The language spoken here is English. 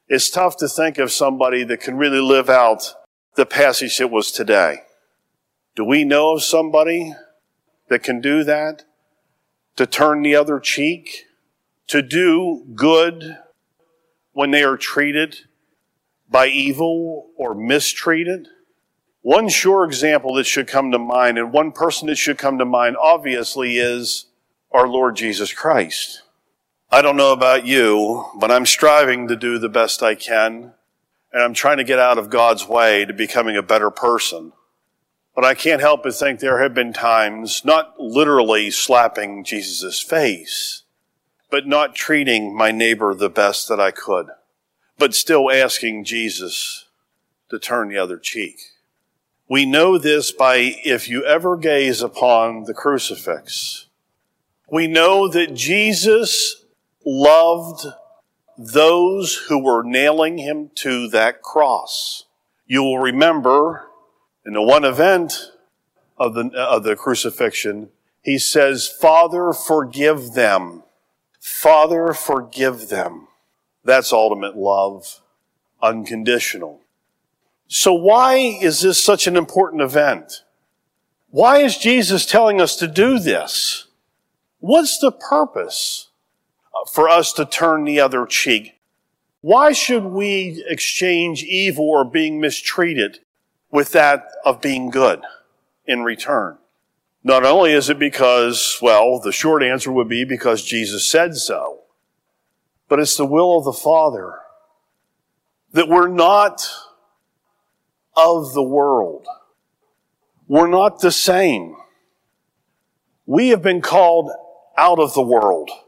It's tough to think of somebody that can really live out the passage that was today. Do we know of somebody that can do that? To turn the other cheek? To do good when they are treated by evil or mistreated? One sure example that should come to mind, and one person that should come to mind, obviously, is our Lord Jesus Christ. I don't know about you, but I'm striving to do the best I can, and I'm trying to get out of God's way to becoming a better person. But I can't help but think there have been times, not literally slapping Jesus' face, but not treating my neighbor the best that I could, but still asking Jesus to turn the other cheek. We know this by if you ever gaze upon the crucifix. We know that Jesus loved those who were nailing him to that cross. You will remember in the one event of the crucifixion, he says, "Father, forgive them. Father, forgive them." That's ultimate love, unconditional. So why is this such an important event? Why is Jesus telling us to do this? What's the purpose for us to turn the other cheek? Why should we exchange evil or being mistreated with that of being good in return? Not only is it because, well, the short answer would be because Jesus said so, but it's the will of the Father that we're not of the world. We're not the same. We have been called out of the world.